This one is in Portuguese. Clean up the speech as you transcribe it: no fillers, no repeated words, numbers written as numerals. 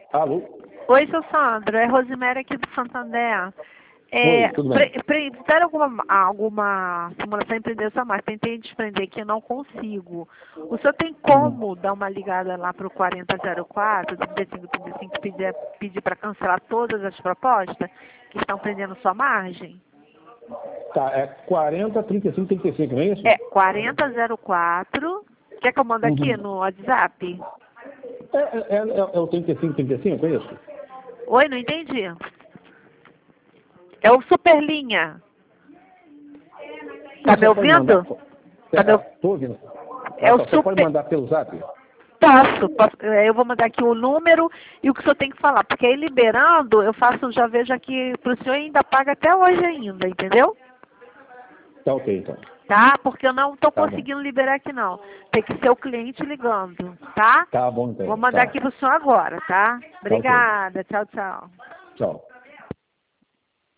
Alô? Oi, seu Sandro, é Rosemary aqui do Santander. Oi, tudo bem? Fizeram alguma simulação empreendedora mais? Tentei desprender aqui, eu não consigo. O senhor tem como dar uma ligada lá para o 4004, 3535, pedir para cancelar todas as propostas que estão prendendo sua margem? Tá, é 40, 35, 35, não é isso? É 4004. Quer que eu mande aqui no WhatsApp? É o 35, 35, é isso? Oi, não entendi. É o Superlinha. Tá me ouvindo? Tá me ouvindo? Estou ouvindo. É o Você pode super... mandar pelo zap? Posso. Eu vou mandar aqui o número e o que o senhor tem que falar. Porque aí liberando, já vejo aqui para o senhor e ainda paga até hoje ainda, entendeu? Tá ok, então. Tá? Porque eu não estou Tá conseguindo liberar aqui não. Tem que ser o cliente ligando, tá? Tá bom, então. Vou mandar Tá. aqui para o senhor agora, tá? Tá ok. Obrigada. Tchau, tchau. Tchau.